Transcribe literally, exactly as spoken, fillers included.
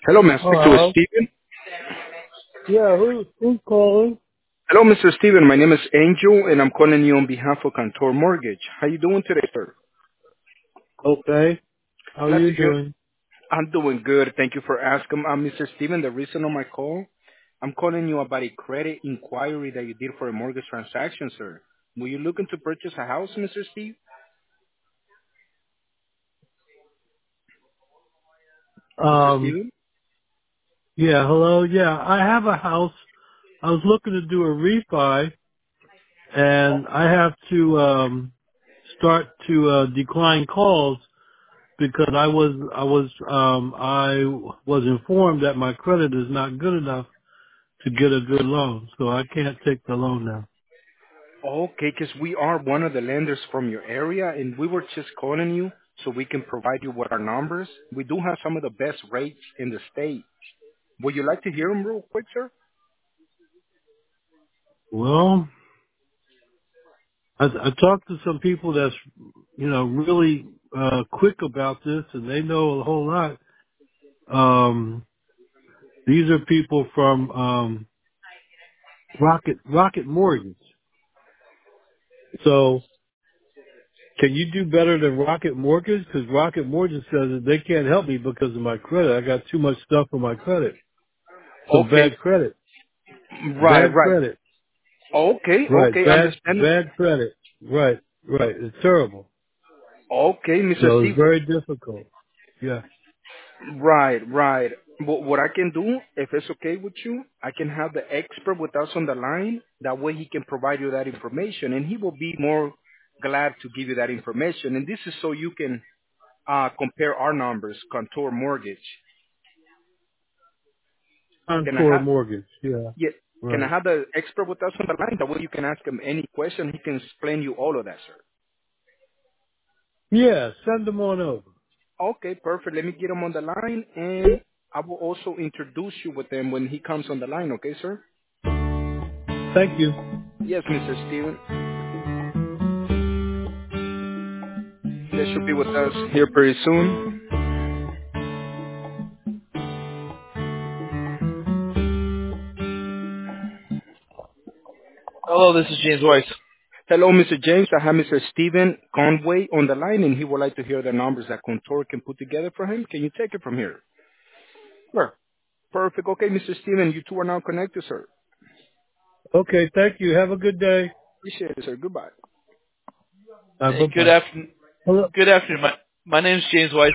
Hello, may I speak to Hello. Stephen? Yeah, who who's calling? Hello, Mister Stephen. My name is Angel, and I'm calling you on behalf of Cantor Mortgage. How you doing today, sir? Okay. How are Glad you to hear. doing? I'm doing good. Thank you for asking. I'm Mister Stephen. The reason of my call, I'm calling you about a credit inquiry that you did for a mortgage transaction, sir. Were you looking to purchase a house, Mister Steve? Mister Um. Stephen? Yeah. Hello. Yeah, I have a house. I was looking to do a refi, and I have to um start to uh, decline calls because I was I was um I was informed that my credit is not good enough to get a good loan, so I can't take the loan now. Okay, because we are one of the lenders from your area, and we were just calling you so we can provide you with our numbers. We do have some of the best rates in the state. Would you like to hear them real quick, sir? Well, I, I talked to some people that's, you know, really uh, quick about this, and they know a whole lot. Um, these are people from um, Rocket Rocket Mortgage. So, can you do better than Rocket Mortgage? Because Rocket Mortgage says that they can't help me because of my credit. I got too much stuff on my credit. So Okay. bad credit, Right, bad right. credit, Okay, right? okay, Bad understand. bad credit, right? Right. It's terrible. Okay, Mister So it's Steve. very difficult. Yeah. Right, right. But what I can do, if it's okay with you, I can have the expert with us on the line. That way he can provide you that information, and he will be more glad to give you that information. And this is so you can uh, compare our numbers, Contour Mortgage. Can I Encore have, Mortgage. Yeah. yeah, can I Right. have the expert with us on the line? That way you can ask him any question. He can explain you all of that, sir. Yeah, send them on over. Okay, perfect. Let me get him on the line, and I will also introduce you with him when he comes on the line. Okay, sir? Thank you. Yes, Mister Steven. They should be with us here pretty soon. Hello, this is James Weiss. Hello, Mister James. I have Mister Steven Conway on the line, and he would like to hear the numbers that Contour can put together for him. Can you take it from here? Sure. Perfect. Okay, Mister Steven, you two are now connected, sir. Okay, thank you. Have a good day. Appreciate it, sir. Goodbye. Uh, Hey, bye good bye. afternoon. Hello. Good afternoon. My my name is James Weiss.